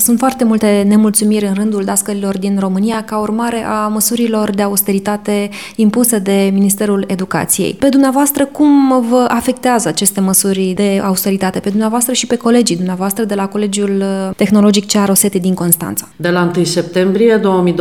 Sunt foarte multe nemulțumiri în rândul dascălilor din România ca urmare a măsurilor de austeritate impuse de Ministerul Educației. Pe dumneavoastră, cum vă afectează aceste măsuri de austeritate? Pe dumneavoastră și pe colegii dumneavoastră de la Colegiul Tehnologic C.A. Roseti din Constanța. De la 1 septembrie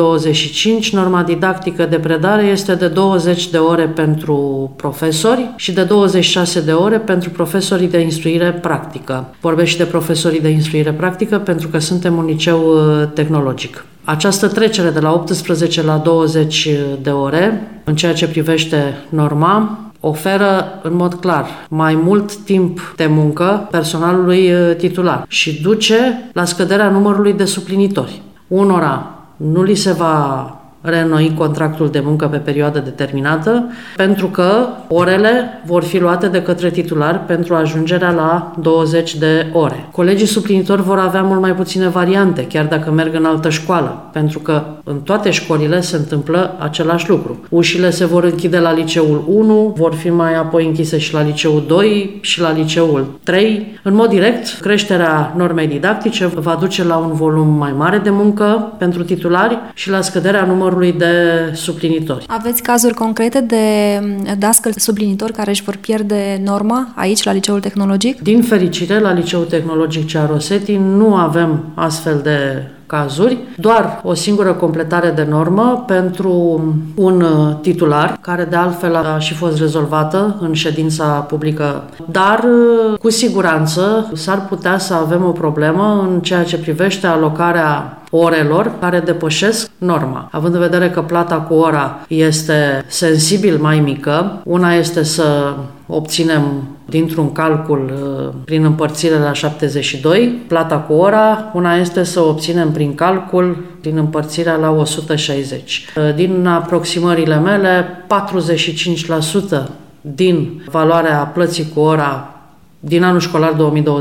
2025, norma didactică de predare este de 20 de ore pentru profesori și de 26 de ore pentru profesorii de instruire practică. Vorbesc și de profesorii de instruire practică pentru că suntem un liceu tehnologic. Această trecere de la 18 la 20 de ore, în ceea ce privește norma, oferă în mod clar mai mult timp de muncă personalului titular și duce la scăderea numărului de suplinitori. Unora nu li se va reînnoi contractul de muncă pe perioadă determinată, pentru că orele vor fi luate de către titular pentru ajungerea la 20 de ore. Colegii suplinitori vor avea mult mai puține variante, chiar dacă merg în altă școală, pentru că în toate școlile se întâmplă același lucru. Ușile se vor închide la liceul 1, vor fi mai apoi închise și la liceul 2 și la liceul 3. În mod direct, creșterea normei didactice va duce la un volum mai mare de muncă pentru titulari și la scăderea numărului de suplinitori. Aveți cazuri concrete de dascăli suplinitori care își vor pierde norma aici, la Liceul Tehnologic? Din fericire, la Liceul Tehnologic C.A. Roseti nu avem astfel de cazuri, doar o singură completare de normă pentru un titular, care de altfel a și fost rezolvată în ședința publică, dar cu siguranță s-ar putea să avem o problemă în ceea ce privește alocarea orelor care depășesc norma. Având în vedere că plata cu ora este sensibil mai mică, una este să obținem dintr-un calcul prin împărțire la 72 plata cu ora, una este să obținem prin calcul prin împărțirea la 160. Din aproximările mele, 45% din valoarea plății cu ora din anul școlar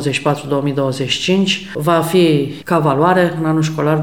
2024-2025 va fi ca valoare în anul școlar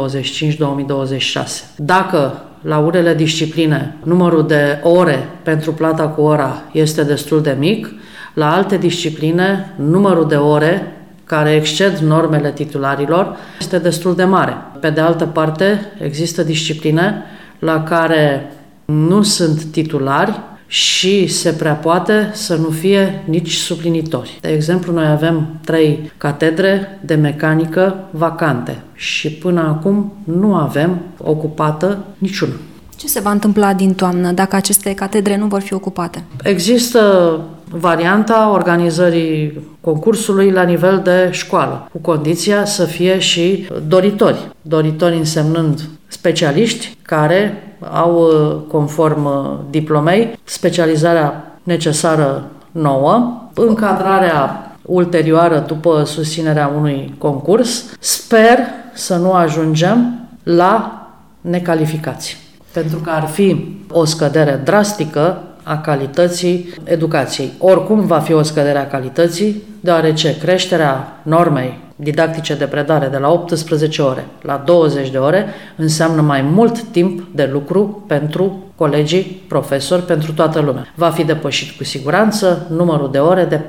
2025-2026. Dacă la unele discipline numărul de ore pentru plata cu ora este destul de mic, la alte discipline numărul de ore care exced normele titularilor este destul de mare. Pe de altă parte, există discipline la care nu sunt titulari și se prea poate să nu fie nici suplinitori. De exemplu, noi avem 3 catedre de mecanică vacante și până acum nu avem ocupată niciuna. Ce se va întâmpla din toamnă dacă aceste catedre nu vor fi ocupate? Există varianta organizării concursului la nivel de școală, cu condiția să fie și doritori. Doritori însemnând specialiști care au, conform diplomei, specializarea necesară nouă, încadrarea ulterioară după susținerea unui concurs. Sper să nu ajungem la necalificați, pentru că ar fi o scădere drastică a calității educației. Oricum va fi o scădere a calității, deoarece creșterea normei didactice de predare de la 18 ore la 20 de ore înseamnă mai mult timp de lucru pentru colegii, profesori, pentru toată lumea. Va fi depășit cu siguranță numărul de ore de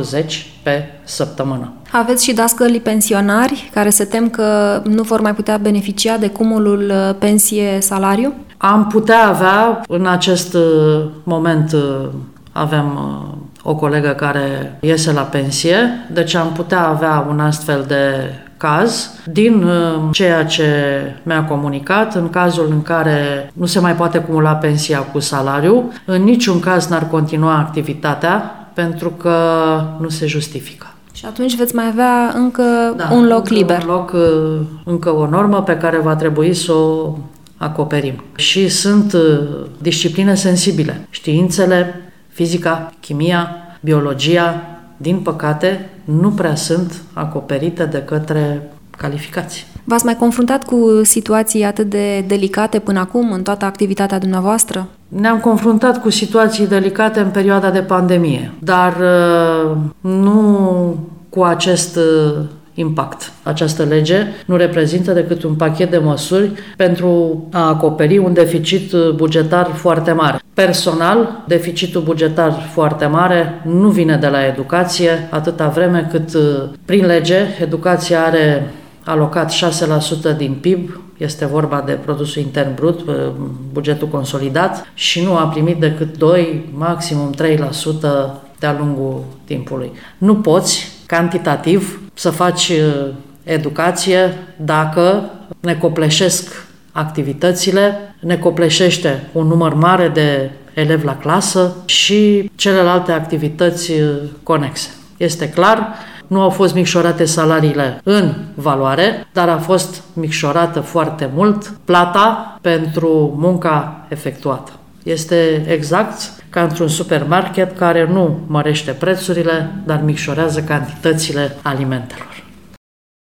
40 pe săptămână. Aveți și dascăli pensionari care se tem că nu vor mai putea beneficia de cumulul pensie-salariu? Am putea avea, în acest moment avem o colegă care iese la pensie, deci am putea avea un astfel de caz. Din ceea ce mi-a comunicat, în cazul în care nu se mai poate cumula pensia cu salariu, în niciun caz n-ar continua activitatea pentru că nu se justifică. Și atunci veți mai avea încă un loc liber. Încă o normă pe care va trebui să o acoperim. Și sunt discipline sensibile. Științele, fizica, chimia, biologia, din păcate, nu prea sunt acoperite de către calificați. V-ați mai confruntat cu situații atât de delicate până acum în toată activitatea dumneavoastră? Ne-am confruntat cu situații delicate în perioada de pandemie, dar nu cu acest impact. Această lege nu reprezintă decât un pachet de măsuri pentru a acoperi un deficit bugetar foarte mare. Personal, deficitul bugetar foarte mare nu vine de la educație, atâta vreme cât, prin lege, educația are alocat 6% din PIB, este vorba de produsul intern brut, bugetul consolidat, și nu a primit decât 2, maximum 3% de-a lungul timpului. Nu poți, cantitativ, să faci educație dacă ne copleșesc activitățile, ne copleșește un număr mare de elevi la clasă și celelalte activități conexe. Este clar, nu au fost micșorate salariile în valoare, dar a fost micșorată foarte mult plata pentru munca efectuată. Este exact ca într-un supermarket care nu mărește prețurile, dar micșorează cantitățile alimentelor.